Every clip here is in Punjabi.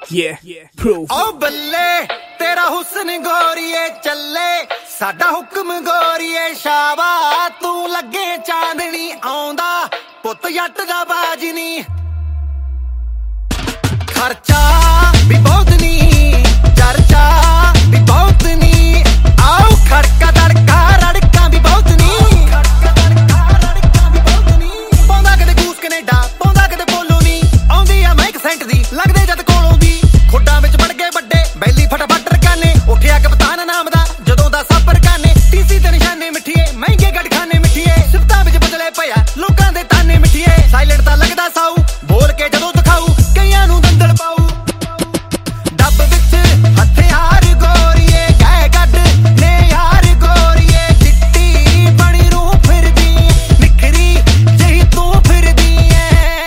ਓ ਬੱਲੇ ਤੇਰਾ ਹੁਸਨ ਗੋਰੀਏ ਚੱਲੇ ਸਾਡਾ ਹੁਕਮ ਗੋਰੀਏ ਸ਼ਾਵਾ ਤੂੰ ਲੱਗੇ ਚਾਂਦਣੀ ਆਉਂਦਾ ਪੁੱਤ ਜੱਟ ਦਾ ਬਾਜ ਨੀ ਖਰਚਾ ਵੀ ਬਹੁਤ ਨੀ ਚਰਚਾ ਵੀ ਬਹੁਤ ਨੀ ਆਓ ਖੜਕਾ ਦੜਕਾ ਰੜਕਾਂ ਵੀ ਬਹੁਤ ਨੀ ਪਾਉਂਦਾ ਕਦੇ ਕੂਸ ਕੈਨੇਡਾ ਪਾਉਂਦਾ ਕਦੇ ਪੋਲੋ ਨੀ ਆਉਂਦੀ ਆ ਮੈਂ 1 ਸੈਂਟ ਦੀ ਲੱਗਦੇ ਜਦ ਕੋਲੋਂ ਦੀ ਖੁੱਡਾਂ ਵਿੱਚ ਵੜ ਗਏ ਵੱਡੇ ਬੈਲੀ ਫਟਾਫਟ ਰਕਾਨੇ ਉੱਠਿਆ ਕਪਤਾਨ ਨਾਮ ਦਾ ਜਦੋਂ ਦਾ ਸਾਪਰ ਕਾਨੇ ਟੀਸੀ ਤੇ ਨਿਸ਼ਾਨੇ ਮਿੱਠੀਏ ਮਹਿੰਗੇ ਗੜਖਾਨੇ ਮਿੱਠੀਏ ਸਿਫਤਾਂ ਵਿੱਚ ਬਦਲੇ ਪਿਆ ਲੋਕਾਂ ਦੇ ਤਾਨੇ ਮਿੱਠੀਏ ਸਾਇਲੈਂਟ ਤਾਂ ਲੱਗਦਾ ਸਾਊ ਬੋਲ ਕੇ ਜਦੋਂ ਦਿਖਾਊ ਕਈਆਂ ਨੂੰ ਦੰਦਲ ਪਾਊ ਡੱਬ ਵਿੱਚ ਹਥਿਆਰ ਗੋਰੀਏ ਗਏ ਗੱਡ ਨੇ ਯਾਰ ਗੋਰੀਏ ਚਿੱਟੀ ਬਣੀ ਰੂਹ ਫਿਰਦੀ ਨਿਖਰੀ ਜਿਹੀ ਤੂੰ ਫਿਰਦੀ ਐ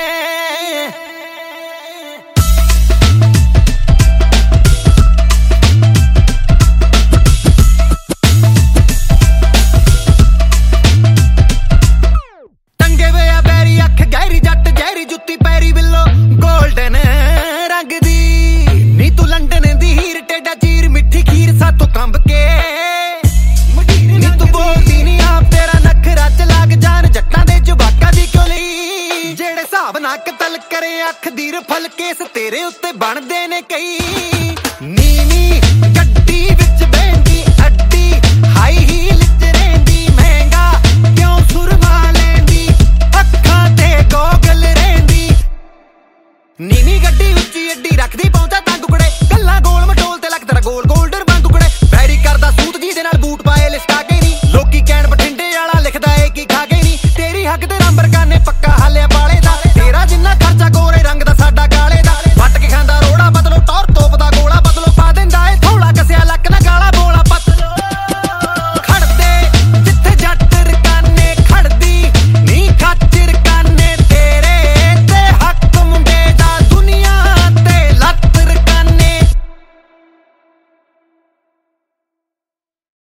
ਟੰਗੇ ਵੇ ਆ ਬੈਰੀ ਅੱਖ ਗਹਿਰੀ ਜੱਟ ਜ਼ਹਿਰੀ ਜੁੱਤੀ ਪੈਰੀ ਬਿੱਲੋ ਗੋਲਡਨ ਰੰਗ ਦੀ ਨੀ ਤੂੰ ਲੰਡਨ ਦੀ ਹੀਰ ਟੇਡਾ ਚੀਰ ਮਿੱਠੀ ਖੀਰ ਸਾਥੋਂ ਕੰਬ ਕੇ ਨੀ ਤੂੰ ਬੋਲਦੀ ਨੀ ਆਪ ਤੇਰਾ ਨਖਰਾ ਚ ਲੱਗ ਜਾਣ ਜੱਟਾਂ ਦੇ ਜਵਾਕਾਂ ਦੀ ਕਿਉਂ ਲਈ ਜਿਹੜੇ ਹਿਸਾਬ ਨਾਲ ਕਤਲ ਕਰੇ ਅੱਖ ਦੀ ਰਫਲ ਕੇਸ ਤੇਰੇ ਉੱਤੇ ਬਣਦੇ ਨੇ ਕਈ